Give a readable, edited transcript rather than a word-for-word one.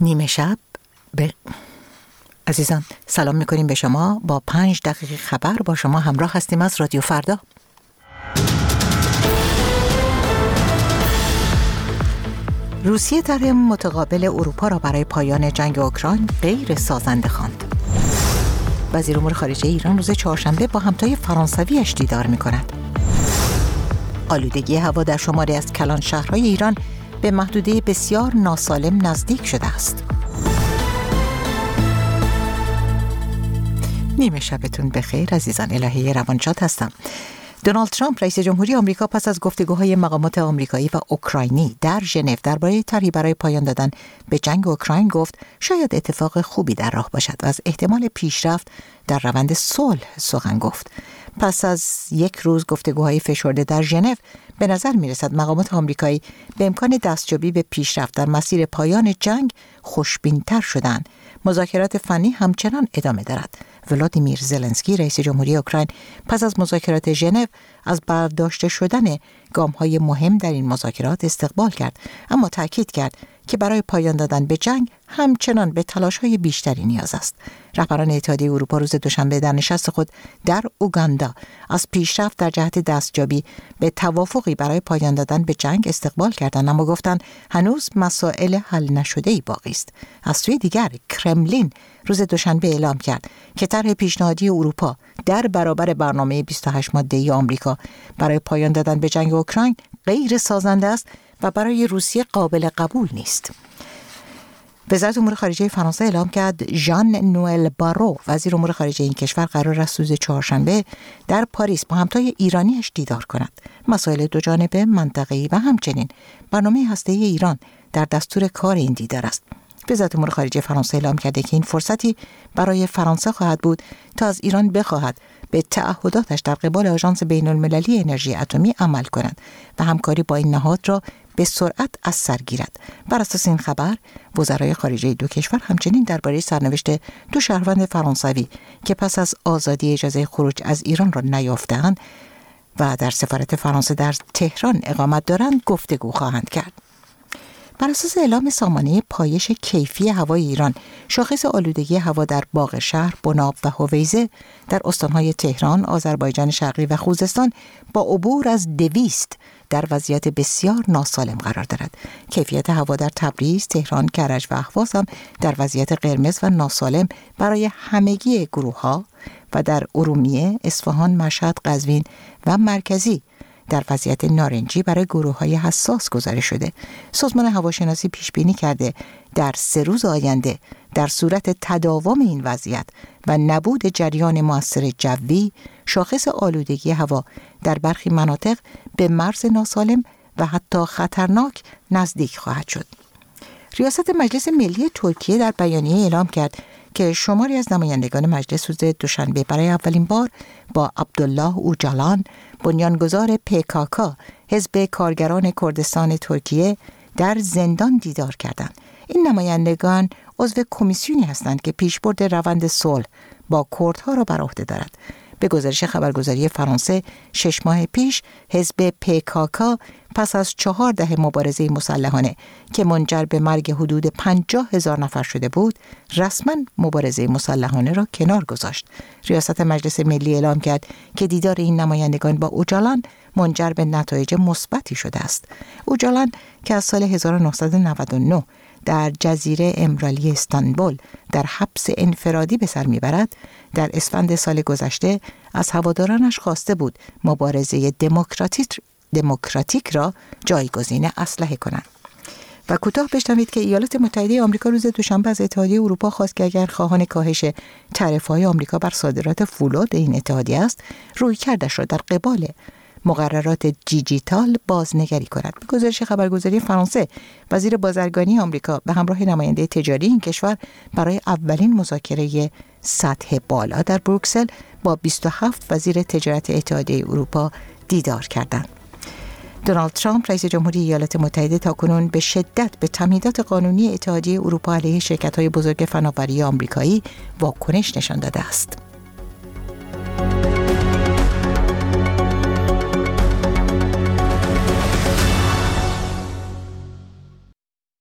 نیمه شب عزیزان سلام میکنیم به شما. با 5 دقیقه خبر با شما همراه هستیم از رادیو فردا. روسیه طرح متقابل اروپا را برای پایان جنگ اوکراین غیر سازنده خواند. وزیر امور خارجه ایران روز چهارشنبه با همتای فرانسویش دیدار میکند. آلودگی هوا در شماری از کلان شهرهای ایران به محدوده بسیار ناسالم نزدیک شده است. نیمه شبتون بخیر عزیزان. الهه روانشاد هستم. دونالد ترامپ رئیس جمهوری آمریکا پس از گفتگوهای مقامات آمریکایی و اوکراینی در ژنو درباره طرحی برای پایان دادن به جنگ اوکراین گفت شاید اتفاق خوبی در راه باشد و از احتمال پیشرفت در روند صلح سخن گفت. پس از یک روز گفتگوهای فشرده در ژنو به نظر می‌رسد مقامات آمریکایی به امکان دستیابی به پیشرفت در مسیر پایان جنگ خوشبین‌تر شدند. مذاکرات فنی همچنان ادامه دارد. ولادیمیر زلنسکی رئیس جمهوری اوکراین پس از مذاکرات ژنو از برداشته شدن گام‌های مهم در این مذاکرات استقبال کرد، اما تاکید کرد که برای پایان دادن به جنگ همچنان به تلاش‌های بیشتری نیاز است. رهبران اتحادیه اروپا روز دوشنبه در نشست خود در اوگاندا از پیشرفت در جهت دستیابی به توافقی برای پایان دادن به جنگ استقبال کردند، اما گفتند هنوز مسائل حل نشده‌ای باقی است. از سوی دیگر کرملین روز دوشنبه اعلام کرد که طرح پیشنهادی اروپا در برابر برنامه 28 ماده‌ای آمریکا برای پایان دادن به جنگ اوکراین غیر سازنده است و برای روسیه قابل قبول نیست. وزارت امور خارجه فرانسه اعلام کرد ژان نوئل بارو وزیر امور خارجه این کشور قرار است روز چهارشنبه در پاریس با همتای ایرانیش دیدار کند. مسائل دوجانبه، منطقه‌ای و همچنین برنامه هسته‌ای ایران در دستور کار این دیدار است. وزارت امور خارجه فرانسه اعلام کرده که این فرصتی برای فرانسه خواهد بود تا از ایران بخواهد به تعهداتش در قبال آژانس بین‌المللی انرژی اتمی عمل کند و همکاری با این نهاد را به سرعت از سر گیرد. بر اساس این خبر، وزرای خارجه دو کشور همچنین درباره سرنوشت دو شهروند فرانسوی که پس از آزادی اجازه خروج از ایران را نیافته‌اند و در سفارت فرانسه در تهران اقامت دارند گفتگو خواهند کرد. بر اساس اعلام سامانه پایش کیفی هوای ایران، شاخص آلودگی هوا در باقرشهر، بناب و هویزه در استانهای تهران، آذربایجان شرقی و خوزستان با عبور از 200 در وضعیت بسیار ناسالم قرار دارد. کیفیت هوا در تبریز، تهران، کرج و اهواز هم در وضعیت قرمز و ناسالم برای همگی گروه‌ها و در ارومیه، اصفهان، مشهد، قزوین و مرکزی در وضعیت نارنجی برای گروه‌های حساس گزارش شده. سازمان هواشناسی پیش بینی کرده در 3 روز آینده در صورت تداوم این وضعیت و نبود جریان مؤثر جوی، شاخص آلودگی هوا در برخی مناطق به مرز ناسالم و حتی خطرناک نزدیک خواهد شد. ریاست مجلس ملی ترکیه در بیانیه اعلام کرد که شماری از نمایندگان مجلس روز دوشنبه برای اولین بار با عبدالله اوجالان، بنیانگذار PKK، حزب کارگران کردستان ترکیه، در زندان دیدار کردند. این نمایندگان عضو کمیسیونی هستند که پیشبرد روند صلح با کردها را بر عهده دارد. به گزارش خبرگزاری فرانسه 6 ماه پیش حزب PKK پس از 4 دهه مبارزه مسلحانه که منجر به مرگ حدود 50,000 نفر شده بود، رسما مبارزه مسلحانه را کنار گذاشت. ریاست مجلس ملی اعلام کرد که دیدار این نمایندگان با اوجالان منجر به نتایج مثبتی شده است. اوجالان که از سال 1999 در جزیره امرالی استانبول در حبس انفرادی به سر میبرد، در اسفند سال گذشته از هوادارانش خواسته بود مبارزه دموکراتیک را جایگزین اسلحه کنند. و کوتاه بشنوید که ایالات متحده آمریکا روز دوشنبه از اتحادیه اروپا خواست که اگر خواهان کاهش تعرفه‌های آمریکا بر صادرات فولاد این اتحادیه است، رویکردش را در قبال مقررات دیجیتال بازنگری کند. به گزارش خبرگزاری فرانسه، وزیر بازرگانی آمریکا به همراه نماینده تجاری این کشور برای اولین مذاکره سطح بالا در بروکسل با 27 وزیر تجارت اتحادیه اروپا دیدار کردند. دونالد ترامپ رئیس جمهوری ایالات متحده تاکنون به شدت به تمهیدات قانونی اتحادیه اروپا علیه شرکت‌های بزرگ فناوری آمریکایی واکنش نشان داده است.